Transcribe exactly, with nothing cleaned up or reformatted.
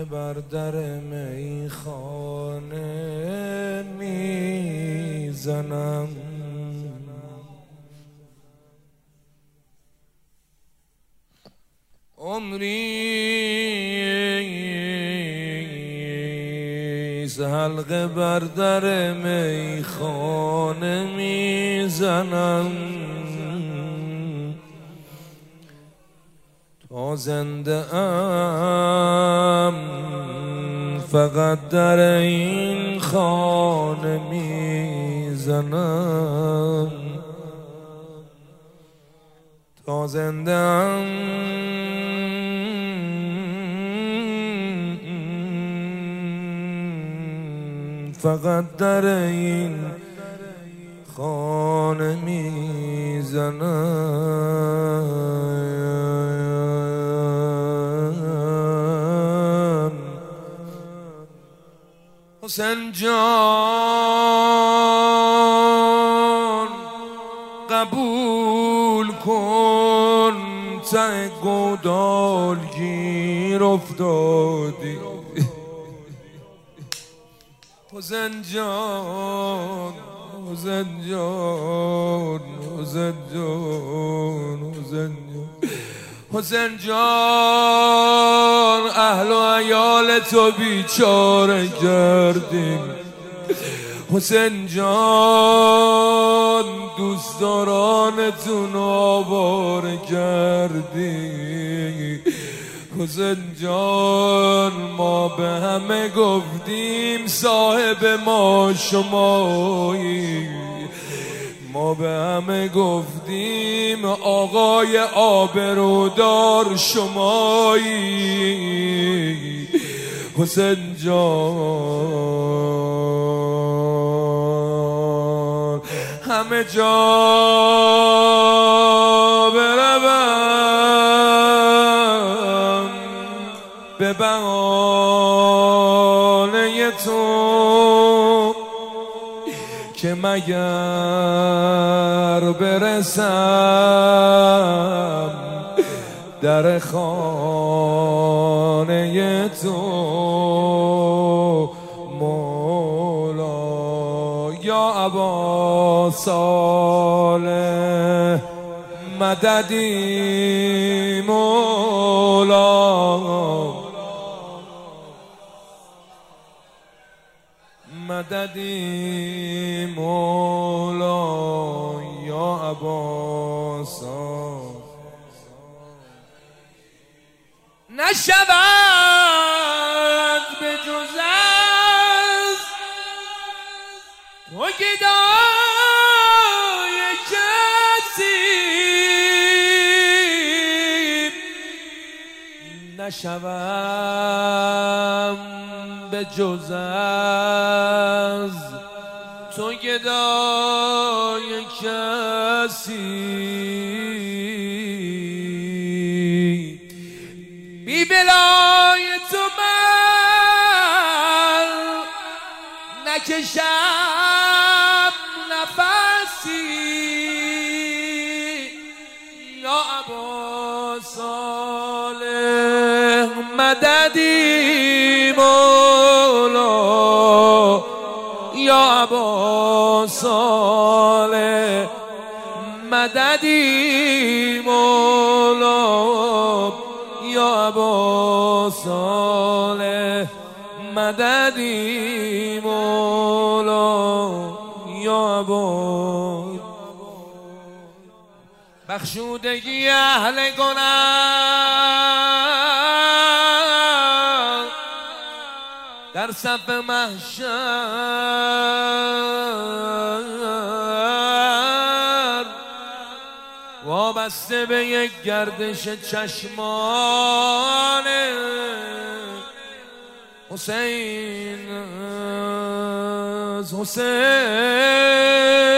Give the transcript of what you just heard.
حلقه بر در میخانه میزنم، عمریست حلقه بر در میخانه میزنم، تا زنده ام فقط در این خانه میزنم، تا زنده ام فقط در این خانه میزنم. حسین جان قبول کن، ته گودال گیر افتادی. حسین جان حسین جان حسین جان حسین جان حسین جان اهل و عیال تو بیچاره کردیم. حسین جان دوستدارانتون آواره کردی. حسین جان ما به همه گفتیم صاحب ما شمایی، ما به همه گفتیم آقای آبرودار شمایی. حسین جان همه جا بروم به بهانه تو، که مگر برسم در خانه تو مولا. یا ابا صالح مددی مولا، مددی مولا. یا ابا صالح نشود به جز از تو گدای کسی، نشوم به جز از تو گدای کسی. بی بلای تو من نکشم نفسی. یا ابا صالح مددی مولا. یا ابا صالح مددی مولا. یا ابا صالح مددی مولا. یا ابا بخشودگی اهل گناه در صف محشر، وابسته به یک گردش چشمان حسین حسین